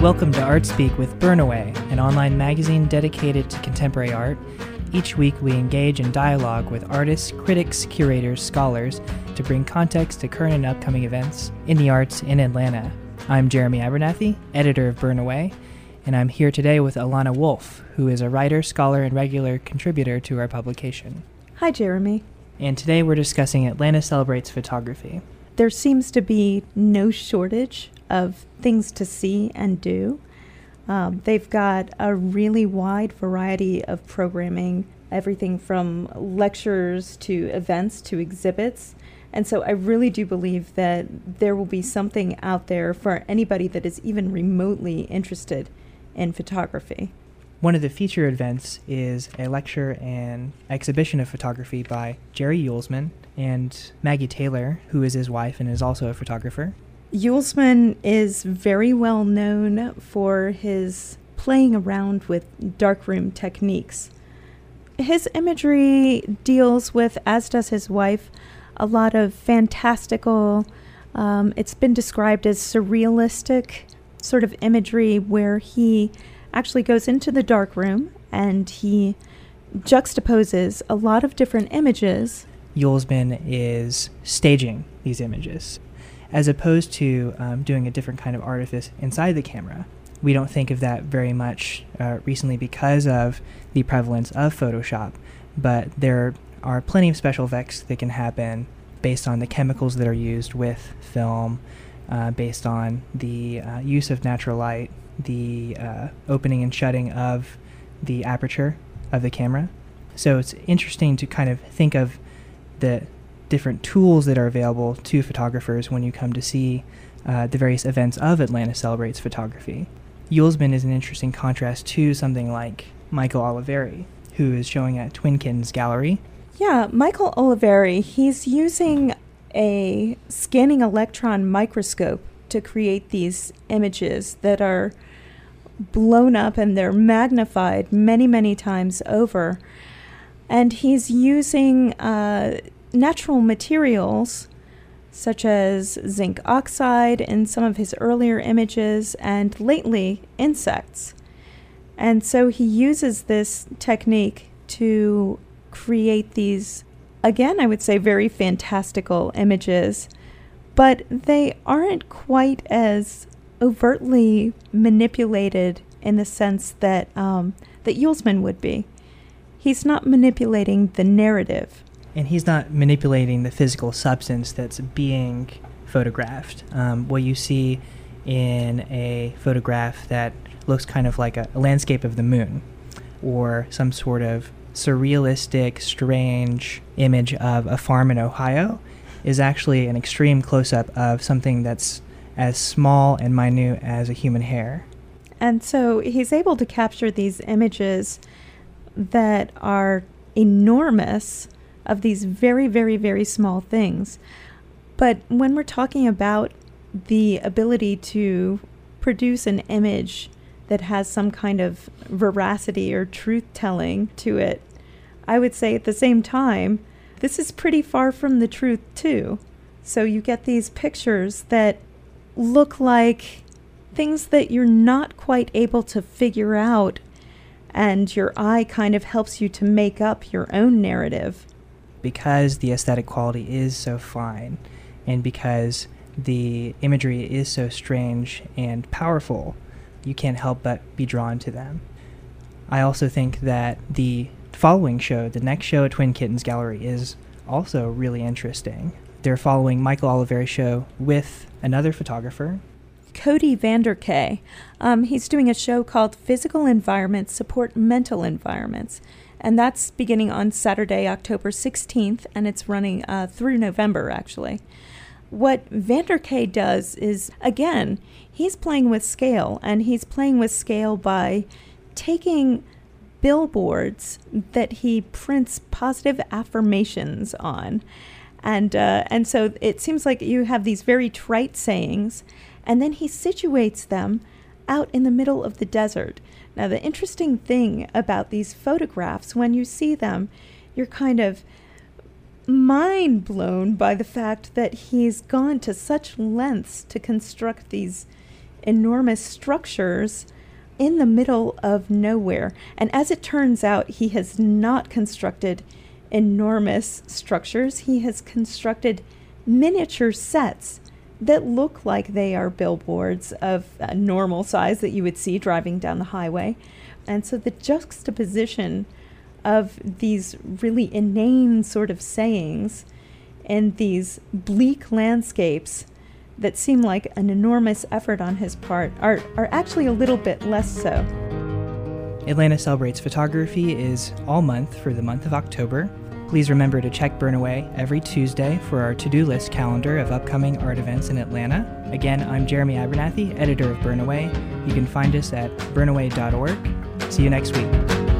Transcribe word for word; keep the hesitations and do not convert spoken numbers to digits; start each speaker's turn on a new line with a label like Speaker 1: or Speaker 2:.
Speaker 1: Welcome to Art Speak with Burnaway, an online magazine dedicated to contemporary art. Each week we engage in dialogue with artists, critics, curators, scholars to bring context to current and upcoming events in the arts in Atlanta. I'm Jeremy Abernathy, editor of Burnaway, and I'm here today with Alana Wolf, who is a writer, scholar, and regular contributor to our publication.
Speaker 2: Hi, Jeremy.
Speaker 1: And today we're discussing Atlanta Celebrates Photography.
Speaker 2: There seems to be no shortage of things to see and do. Um, they've got a really wide variety of programming, everything from lectures to events to exhibits. And so I really do believe that there will be something out there for anybody that is even remotely interested in photography.
Speaker 1: One of the feature events is a lecture and exhibition of photography by Jerry Uelsmann and Maggie Taylor, who is his wife and is also a photographer.
Speaker 2: Uelsmann is very well known for his playing around with darkroom techniques. His imagery deals with, as does his wife, a lot of fantastical, um, it's been described as surrealistic sort of imagery where he actually goes into the darkroom and he juxtaposes a lot of different images.
Speaker 1: Uelsmann is staging these images, as opposed to um, doing a different kind of artifice inside the camera. We don't think of that very much uh, recently because of the prevalence of Photoshop, but there are plenty of special effects that can happen based on the chemicals that are used with film, uh, based on the uh, use of natural light, the uh, opening and shutting of the aperture of the camera. So it's interesting to kind of think of the different tools that are available to photographers when you come to see uh, the various events of Atlanta Celebrates Photography. Uelsmann is an interesting contrast to something like Michael Oliveri, who is showing at Twin Kittens Gallery.
Speaker 2: Yeah, Michael Oliveri, he's using a scanning electron microscope to create these images that are blown up and they're magnified many, many times over. And he's using uh, natural materials such as zinc oxide in some of his earlier images and lately insects. And so he uses this technique to create these, again, I would say very fantastical images, but they aren't quite as overtly manipulated in the sense that um, that Uelsmann would be. He's not manipulating the narrative.
Speaker 1: And he's not manipulating the physical substance that's being photographed. Um, what you see in a photograph that looks kind of like a, a landscape of the moon, or some sort of surrealistic, strange image of a farm in Ohio, is actually an extreme close-up of something that's as small and minute as a human hair.
Speaker 2: And so he's able to capture these images that are enormous of these very, very, very small things. But when we're talking about the ability to produce an image that has some kind of veracity or truth-telling to it, I would say at the same time, this is pretty far from the truth too. So you get these pictures that look like things that you're not quite able to figure out, and your eye kind of helps you to make up your own narrative.
Speaker 1: Because the aesthetic quality is so fine, and because the imagery is so strange and powerful, you can't help but be drawn to them. I also think that the following show, the next show at Twin Kittens Gallery, is also really interesting. They're following Michael Oliveri's show with another photographer,
Speaker 2: Cody Vanderkay. Um, he's doing a show called Physical Environments Support Mental Environments. And that's beginning on Saturday, October sixteenth, and it's running uh, through November, actually. What Vanderkay does is, again, he's playing with scale, and he's playing with scale by taking billboards that he prints positive affirmations on. And uh, and so it seems like you have these very trite sayings, and then he situates them out in the middle of the desert. Now, the interesting thing about these photographs, when you see them, you're kind of mind blown by the fact that he's gone to such lengths to construct these enormous structures in the middle of nowhere. And as it turns out, he has not constructed enormous structures. He has constructed miniature sets that look like they are billboards of a normal size that you would see driving down the highway. And so the juxtaposition of these really inane sort of sayings and these bleak landscapes that seem like an enormous effort on his part are, are actually a little bit less so.
Speaker 1: Atlanta Celebrates Photography is all month for the month of October. Please remember to check Burnaway every Tuesday for our to-do list calendar of upcoming art events in Atlanta. Again, I'm Jeremy Abernathy, editor of Burnaway. You can find us at burnaway dot org. See you next week.